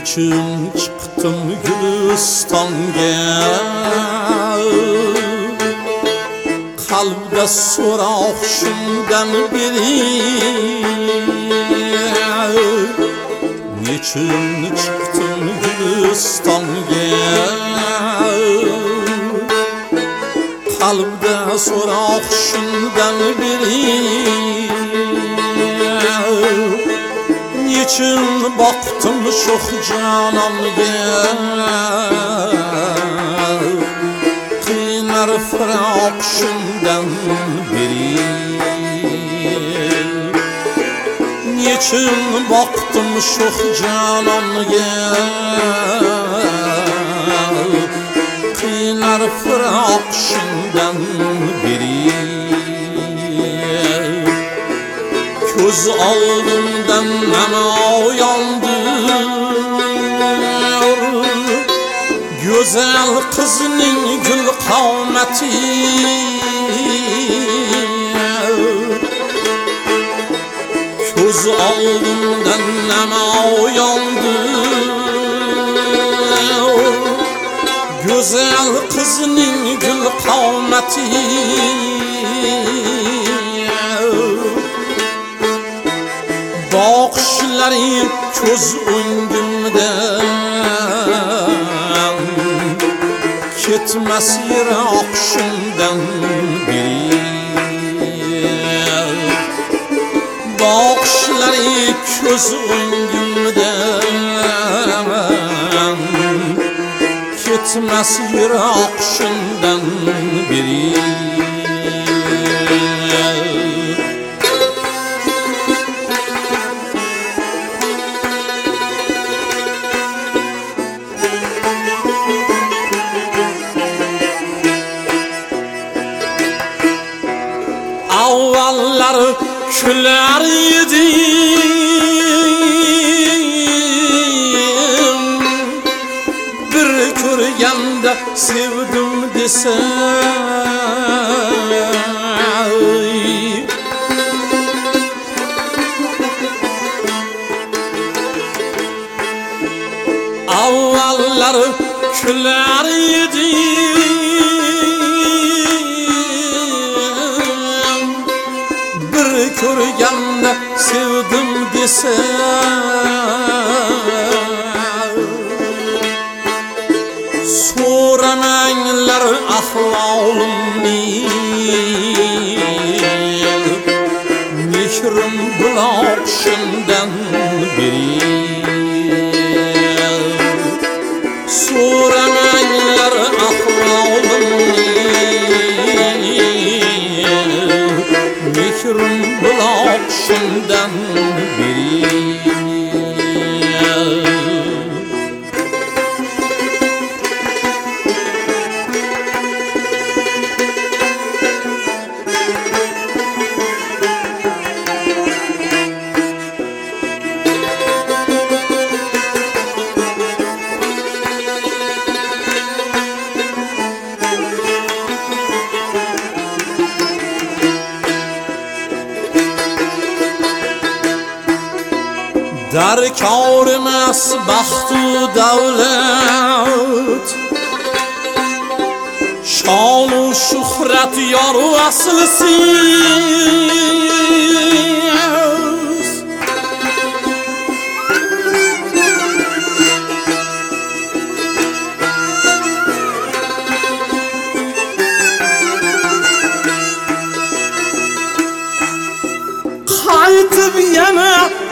Nechun chiqdim Gülistonga, qalbda so'roq shundan beri. Nechun chiqdim Gülistonga, qalbda so'roq shundan beri. Nechun boqdim sho'x jononga, qiynar firoq shundan beri. Nechun boqdim sho'x jononga, qiynar firoq shundan beri. Ko'z oldimdan namoyondi go'zal qizning gul qomati. Ko'z oldimdan namoyondi go'zal qizning gul qomati. Boqishlari ko'z o'ngimda ketmas yiroq shundan beri. Boqishlari ko'z o'ngimda ketmas yiroq shundan beri. Avvallar kular edim, bir ko'rganda sevdim desam. Avvallar kular edim, bir ko'rganda sevdim desam. So'ramanglar ahvolimni, mehrim buloq shundan beri. So'ramanglar ahvolimni, mehrim buloq shundan beri. Darkor emas baxtu davlat, shonu shuhrat yor vaslisiz. Qaytib yana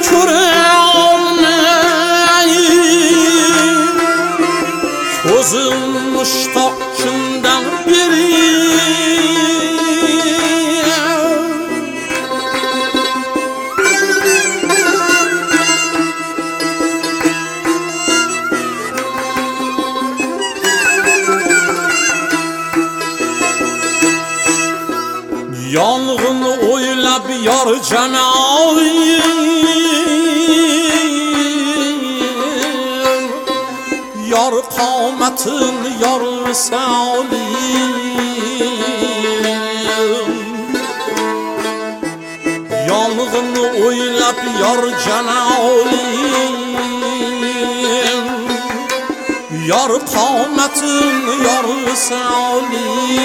ko'zim mushtoq shundan beri. Yolg'in o'ylab yor jamoyim, yor qomatin yor visolim. Yolg'in o'ylab yor jamoyim, Yar qomatin yar visoli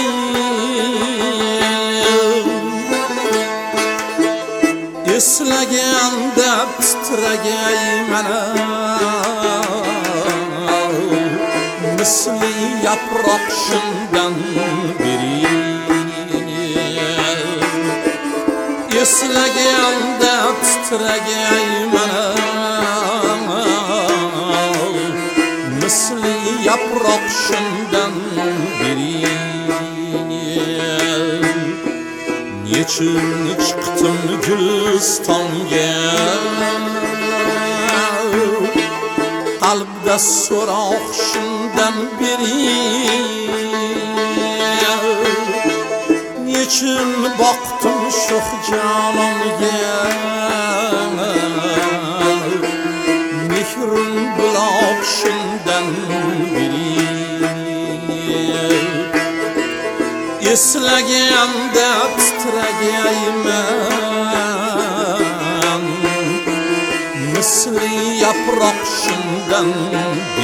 eslaganda titragay mana misli yaproq shundan beri eslaganda titragay mana misli yaproq shundan beri nechun chiqdim gulistonga qalbda so'roq shundan beri nechun boqdim sho'x jalonga mehrim buloq shundan beri eslaganda titragayman misli yaproq shundan